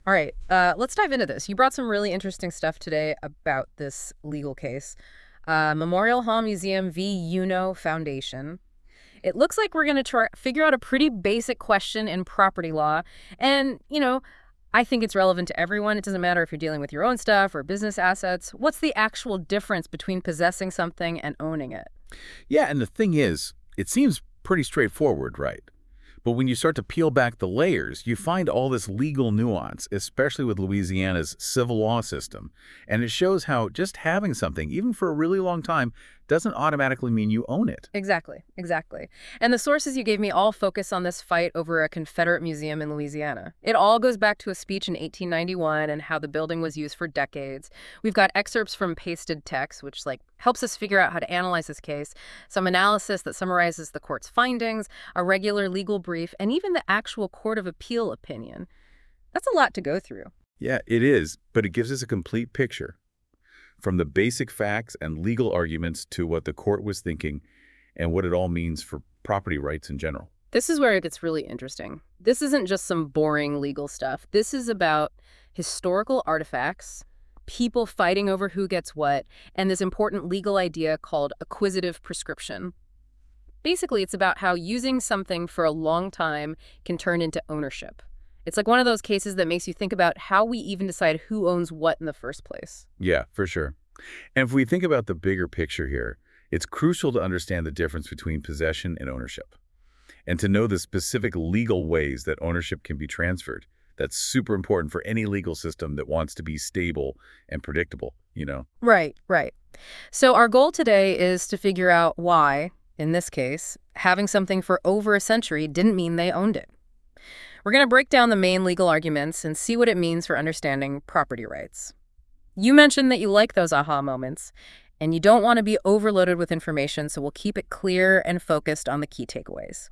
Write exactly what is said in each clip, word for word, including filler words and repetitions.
All right, uh, let's dive into this. You brought some really interesting stuff today about this legal case. Uh, Memorial Hall Museum v. Uno Foundation. It looks like we're going to try figure out a pretty basic question in property law. And, you know, I think it's relevant to everyone. It doesn't matter if you're dealing with your own stuff or business assets. What's the actual difference between possessing something and owning it? Yeah, and the thing is, it seems pretty straightforward, right? But when you start to peel back the layers, you find all this legal nuance, especially with Louisiana's civil law system. And it shows how just having something, even for a really long time, doesn't automatically mean you own it. Exactly, exactly. And the sources you gave me all focus on this fight over a Confederate museum in Louisiana. It all goes back to a speech in eighteen ninety-one and how the building was used for decades. We've got excerpts from pasted text, which like helps us figure out how to analyze this case, some analysis that summarizes the court's findings, a regular legal brief, and even the actual Court of Appeal opinion. That's a lot to go through. Yeah, it is, but it gives us a complete picture. From the basic facts and legal arguments to what the court was thinking and what it all means for property rights in general. This is where it gets really interesting. This isn't just some boring legal stuff. This is about historical artifacts, people fighting over who gets what, and this important legal idea called acquisitive prescription. Basically, it's about how using something for a long time can turn into ownership. It's like one of those cases that makes you think about how we even decide who owns what in the first place. Yeah, for sure. And if we think about the bigger picture here, it's crucial to understand the difference between possession and ownership, and to know the specific legal ways that ownership can be transferred. That's super important for any legal system that wants to be stable and predictable, you know? Right, right. So our goal today is to figure out why, in this case, having something for over a century didn't mean they owned it. We're going to break down the main legal arguments and see what it means for understanding property rights. You mentioned that you like those aha moments, and you don't want to be overloaded with information, so we'll keep it clear and focused on the key takeaways.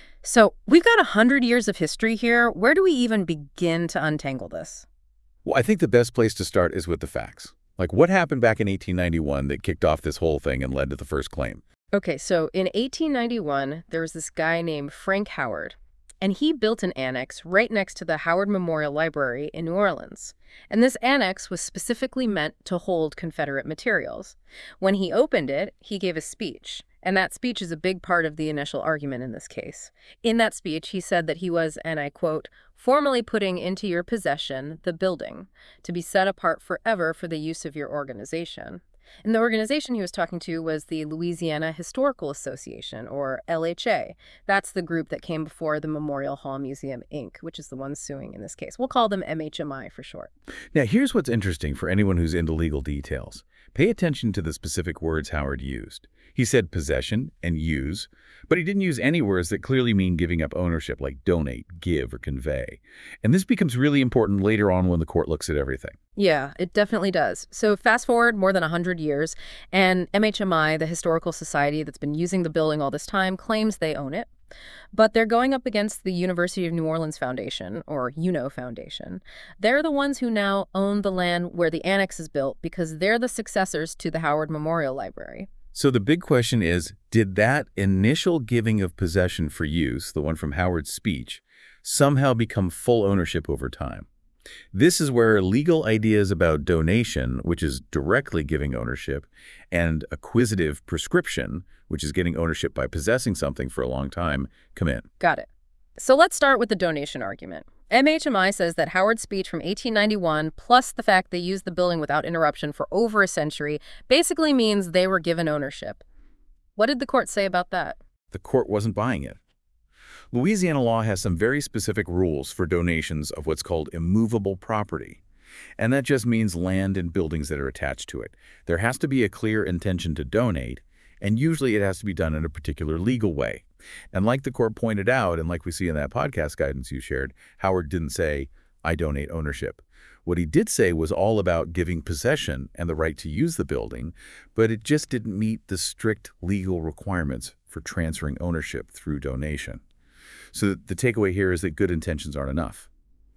So we've got one hundred years of history here. Where do we even begin to untangle this? Well, I think the best place to start is with the facts. Like, what happened back in eighteen ninety-one that kicked off this whole thing and led to the first claim? Okay, so in eighteen ninety-one, there was this guy named Frank Howard, and he built an annex right next to the Howard Memorial Library in New Orleans. And this annex was specifically meant to hold Confederate materials. When he opened it, he gave a speech, and that speech is a big part of the initial argument in this case. In that speech, he said that he was, and I quote, "formally putting into your possession the building, to be set apart forever for the use of your organization." And the organization he was talking to was the Louisiana Historical Association, or L H A. That's the group that came before the Memorial Hall Museum, Incorporated, which is the one suing in this case. We'll call them M H M I for short. Now, here's what's interesting for anyone who's into legal details. Pay attention to the specific words Howard used. He said possession and use, but he didn't use any words that clearly mean giving up ownership, like donate, give, or convey. And this becomes really important later on when the court looks at everything. Yeah, it definitely does. So fast forward more than one hundred years, and M H M I, the historical society that's been using the building all this time, claims they own it. But they're going up against the University of New Orleans Foundation, or UNO Foundation. They're the ones who now own the land where the annex is built because they're the successors to the Howard Memorial Library. So the big question is, did that initial giving of possession for use, the one from Howard's speech, somehow become full ownership over time? This is where legal ideas about donation, which is directly giving ownership, and acquisitive prescription, which is getting ownership by possessing something for a long time, come in. Got it. So let's start with the donation argument. M H M I says that Howard's speech from eighteen ninety-one, plus the fact they used the building without interruption for over a century, basically means they were given ownership. What did the court say about that? The court wasn't buying it. Louisiana law has some very specific rules for donations of what's called immovable property. And that just means land and buildings that are attached to it. There has to be a clear intention to donate, and usually it has to be done in a particular legal way. And like the court pointed out, and like we see in that podcast guidance you shared, Howard didn't say, "I donate ownership." What he did say was all about giving possession and the right to use the building, but it just didn't meet the strict legal requirements for transferring ownership through donation. So the takeaway here is that good intentions aren't enough.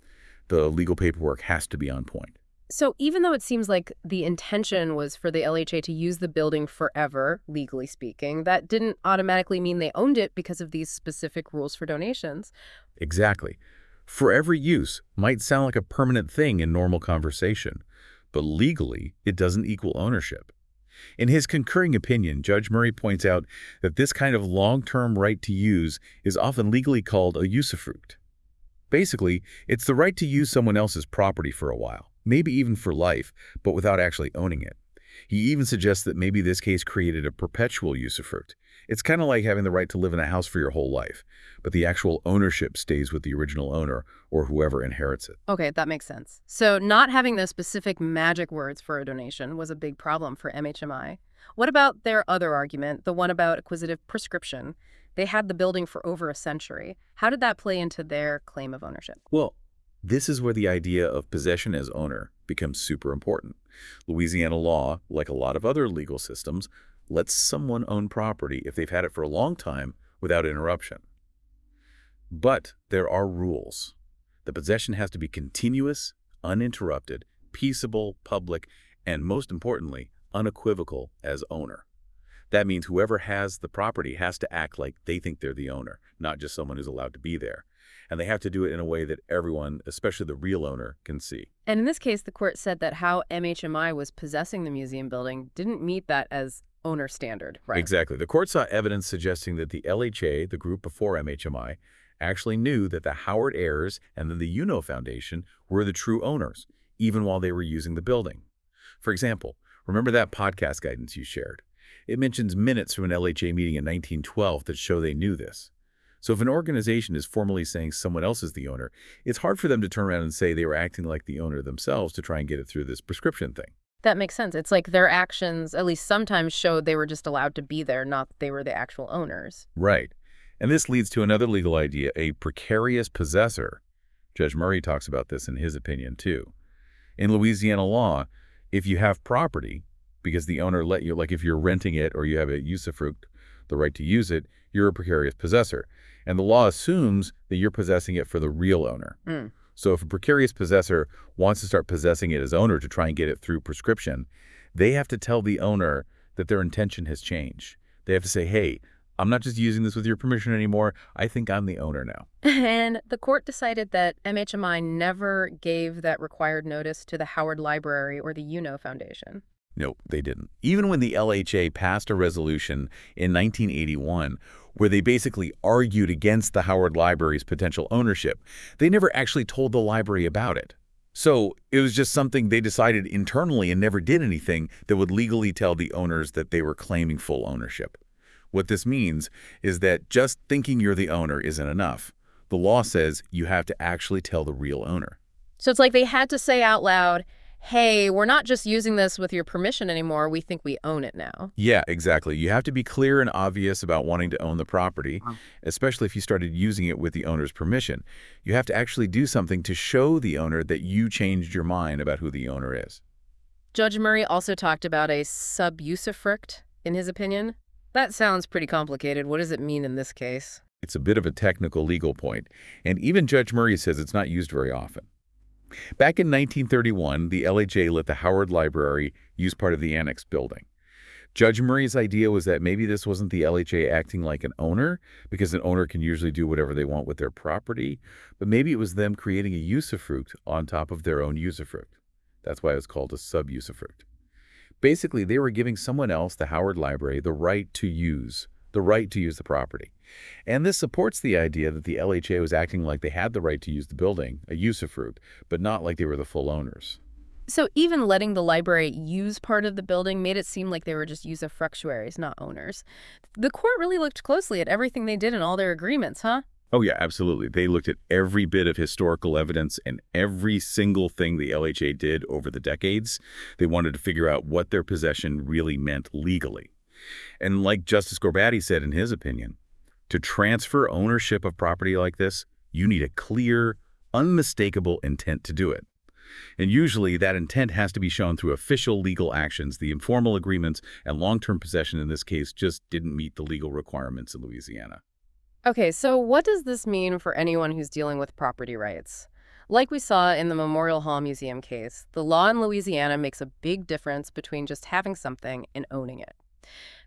The legal paperwork has to be on point. So even though it seems like the intention was for the L H A to use the building forever, legally speaking, that didn't automatically mean they owned it because of these specific rules for donations. Exactly. Forever use might sound like a permanent thing in normal conversation, but legally, it doesn't equal ownership. In his concurring opinion, Judge Murray points out that this kind of long-term right to use is often legally called a usufruct. Basically, it's the right to use someone else's property for a while, maybe even for life, but without actually owning it. He even suggests that maybe this case created a perpetual usufruct. It's kind of like having the right to live in a house for your whole life, but the actual ownership stays with the original owner or whoever inherits it. Okay, that makes sense. So not having those specific magic words for a donation was a big problem for M H M I. What about their other argument, the one about acquisitive prescription? They had the building for over a century. How did that play into their claim of ownership? Well, this is where the idea of possession as owner becomes super important. Louisiana law, like a lot of other legal systems, lets someone own property if they've had it for a long time without interruption. But there are rules. The possession has to be continuous, uninterrupted, peaceable, public, and most importantly, unequivocal as owner. That means whoever has the property has to act like they think they're the owner, not just someone who's allowed to be there. And they have to do it in a way that everyone, especially the real owner, can see. And in this case, the court said that how M H M I was possessing the museum building didn't meet that as owner standard, right? Exactly. The court saw evidence suggesting that the L H A, the group before M H M I, actually knew that the Howard heirs and then the Uno Foundation were the true owners, even while they were using the building. For example, remember that podcast guidance you shared? It mentions minutes from an L H A meeting in nineteen twelve that show they knew this. So if an organization is formally saying someone else is the owner, it's hard for them to turn around and say they were acting like the owner themselves to try and get it through this prescription thing. That makes sense. It's like their actions, at least sometimes, showed they were just allowed to be there, not that they were the actual owners. Right. And this leads to another legal idea, a precarious possessor. Judge Murray talks about this in his opinion, too. In Louisiana law, if you have property, because the owner let you, like if you're renting it or you have a usufruct, the right to use it, you're a precarious possessor. And the law assumes that you're possessing it for the real owner. Mm. So if a precarious possessor wants to start possessing it as owner to try and get it through prescription, they have to tell the owner that their intention has changed. They have to say, hey, I'm not just using this with your permission anymore. I think I'm the owner now. And the court decided that M H M I never gave that required notice to the Howard Library or the Uno Foundation. No, they didn't. Even when the L H A passed a resolution in nineteen eighty-one where they basically argued against the Howard Library's potential ownership, they never actually told the library about it. So it was just something they decided internally and never did anything that would legally tell the owners that they were claiming full ownership. What this means is that just thinking you're the owner isn't enough. The law says you have to actually tell the real owner. So it's like they had to say out loud, hey, we're not just using this with your permission anymore. We think we own it now. Yeah, exactly. You have to be clear and obvious about wanting to own the property, especially if you started using it with the owner's permission. You have to actually do something to show the owner that you changed your mind about who the owner is. Judge Murray also talked about a sub-usufruct, in his opinion. That sounds pretty complicated. What does it mean in this case? It's a bit of a technical legal point, and even Judge Murray says it's not used very often. Back in nineteen thirty-one, the L H A let the Howard Library use part of the annex building. Judge Murray's idea was that maybe this wasn't the L H A acting like an owner, because an owner can usually do whatever they want with their property, but maybe it was them creating a usufruct on top of their own usufruct. That's why it was called a sub-usufruct. Basically, they were giving someone else, the Howard Library, the right to use, the right to use the property. And this supports the idea that the L H A was acting like they had the right to use the building, a usufruct, but not like they were the full owners. So even letting the library use part of the building made it seem like they were just usufructuaries, not owners. The court really looked closely at everything they did in all their agreements, huh? Oh, yeah, absolutely. They looked at every bit of historical evidence and every single thing the L H A did over the decades. They wanted to figure out what their possession really meant legally. And like Justice Gorbati said in his opinion, to transfer ownership of property like this, you need a clear, unmistakable intent to do it. And usually that intent has to be shown through official legal actions. The informal agreements and long-term possession in this case just didn't meet the legal requirements in Louisiana. Okay, so what does this mean for anyone who's dealing with property rights? Like we saw in the Memorial Hall Museum case, the law in Louisiana makes a big difference between just having something and owning it.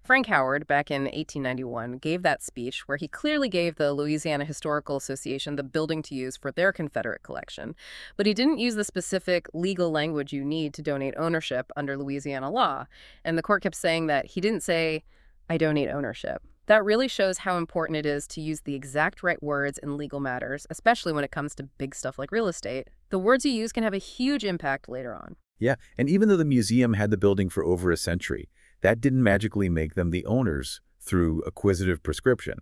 Frank Howard, back in eighteen ninety-one, gave that speech where he clearly gave the Louisiana Historical Association the building to use for their Confederate collection. But he didn't use the specific legal language you need to donate ownership under Louisiana law. And the court kept saying that he didn't say, "I donate ownership." That really shows how important it is to use the exact right words in legal matters, especially when it comes to big stuff like real estate. The words you use can have a huge impact later on. Yeah, and even though the museum had the building for over a century, that didn't magically make them the owners through acquisitive prescription.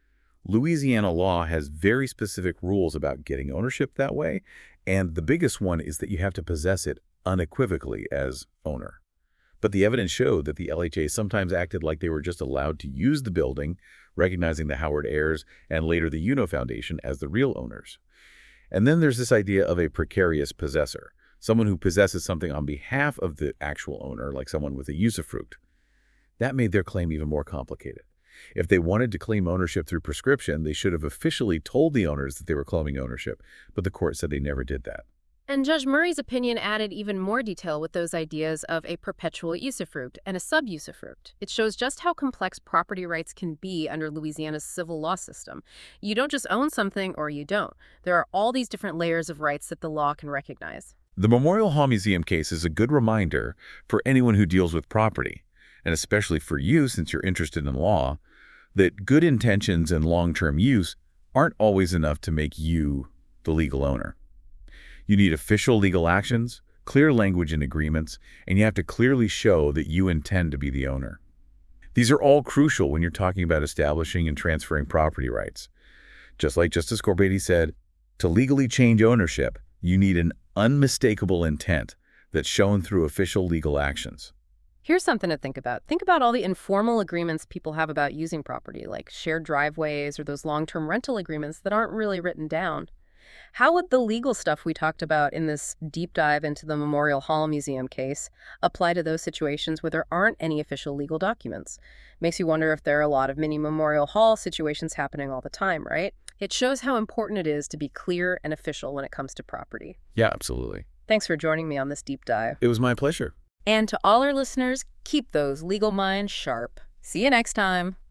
Louisiana law has very specific rules about getting ownership that way, and the biggest one is that you have to possess it unequivocally as owner. But the evidence showed that the L H A sometimes acted like they were just allowed to use the building, recognizing the Howard heirs and later the Uno Foundation as the real owners. And then there's this idea of a precarious possessor, someone who possesses something on behalf of the actual owner, like someone with a usufruct. That made their claim even more complicated. If they wanted to claim ownership through prescription, they should have officially told the owners that they were claiming ownership, but the court said they never did that. And Judge Murray's opinion added even more detail with those ideas of a perpetual usufruct and a sub-usufruct. It shows just how complex property rights can be under Louisiana's civil law system. You don't just own something or you don't. There are all these different layers of rights that the law can recognize. The Memorial Hall Museum case is a good reminder for anyone who deals with property, and especially for you since you're interested in law, that good intentions and long-term use aren't always enough to make you the legal owner. You need official legal actions, clear language in agreements, and you have to clearly show that you intend to be the owner. These are all crucial when you're talking about establishing and transferring property rights. Just like Justice Gorbaty said, to legally change ownership, you need an unmistakable intent that's shown through official legal actions. Here's something to think about. Think about all the informal agreements people have about using property, like shared driveways or those long-term rental agreements that aren't really written down. How would the legal stuff we talked about in this deep dive into the Memorial Hall Museum case apply to those situations where there aren't any official legal documents? Makes you wonder if there are a lot of mini Memorial Hall situations happening all the time, right? It shows how important it is to be clear and official when it comes to property. Yeah, absolutely. Thanks for joining me on this deep dive. It was my pleasure. And to all our listeners, keep those legal minds sharp. See you next time.